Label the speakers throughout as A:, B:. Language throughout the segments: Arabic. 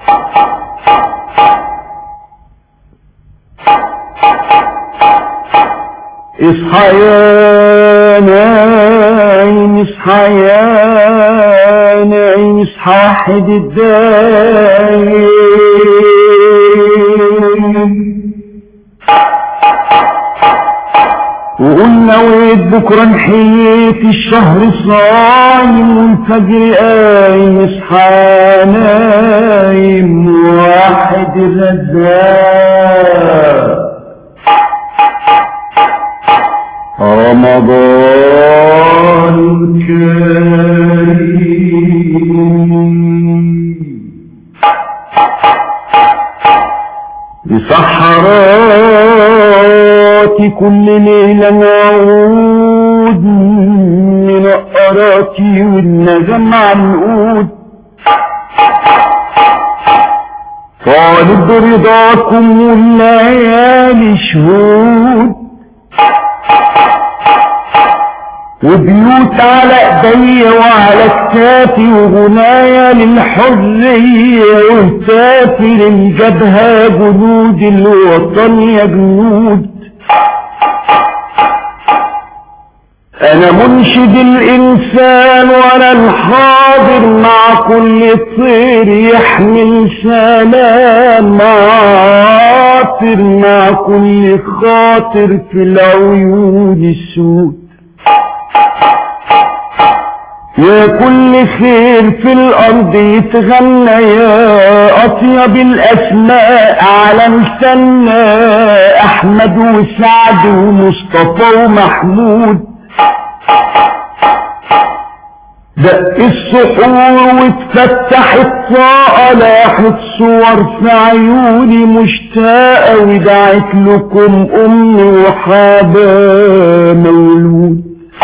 A: اصحى يا نايم اصحى يا نايم اصحى واحد الدايم وقلنا ويد بكرة نحيت الشهر صايم والفجر قايم اصحى نايم واحد الرزاق رمضان كريم بسحرات كل ليلة نعود من قراتي والنغم عنقود طالب رضاكم والليالي شهود وبيوت على ايديا وعلى كتافي وغنايا للحرية وهتافي للجبهة جنود الوطن يا جنود انا منشد الانسان وانا الحاضر مع كل طير يحمل سلام عاطر مع كل خاطر في العيون السود يا كل خير في الارض يتغنى يا اطيب الاسماء على لساننا احمد وسعد ومصطفى ومحمود دق السحور واتفتح الطاقة لاحت صور في عيوني مشتاقة ودعت لكم امي وحابة مولود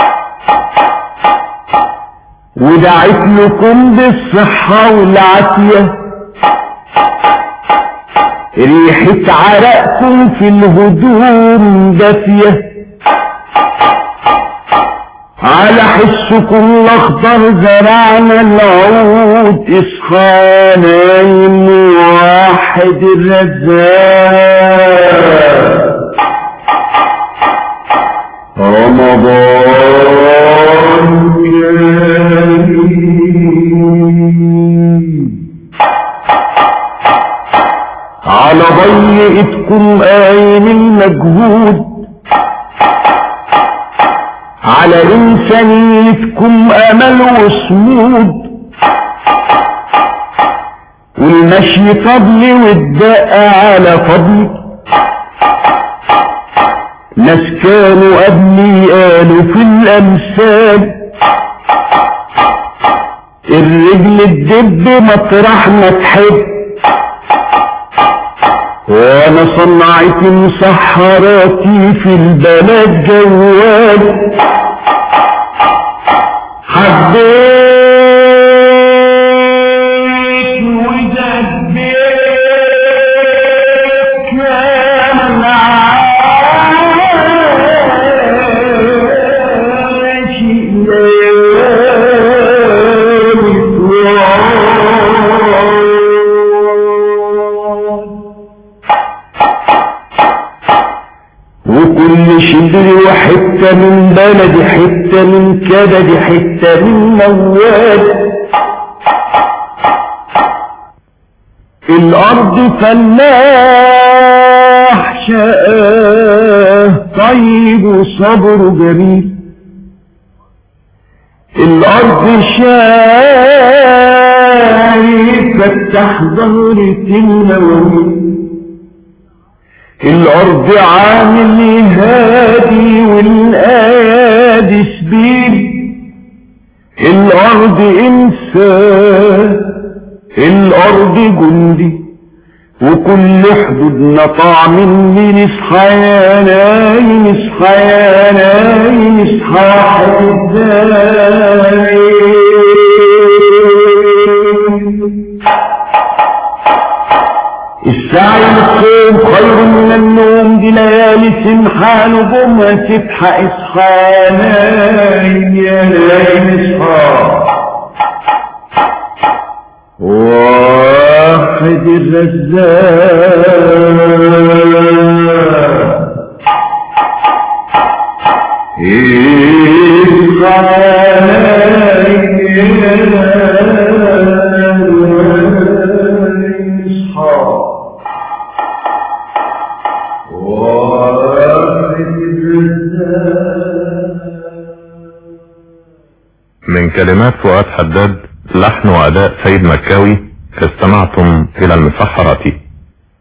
A: ودعت لكم بالصحة والعافية ريحة عرقكم في الهدوم دافية على حسكم الاخضر زرعنا العود اصحى نايم واحد الرزاق رمضان كريم على ضيقتكم قايم المجهود على إنسانيتكم أمل وصمود والمشي فضلي والدق على فضلي ناس كانوا قبلي قالوا في الأمثال الرجل الدب مطرح ما تحب وانا صنعت مسحراتي في البلد جوال حبيت ودبيت كان عاشي وكل شبر وحتة من بلد حتة من كبد حتة من موال الأرض فلاح شقاه طيب وصبر جميل الأرض شايف فتح ظهرة المواويل الأرض عامل هادي والآيادي سبيل الأرض إنسان الأرض جندي وكل حدودنا طعم من اصحى يا نايم اصحى يا نايم اصحى حدايم السعي للصوم خير من النوم دي ليالي سمحة نجومها تبحى اصحى يا نايم يا نايم اصحى واحد الرزاق
B: من كلمات فؤاد حداد، لحن وأداء سيد مكاوي. استمعتم إلى المسحرة.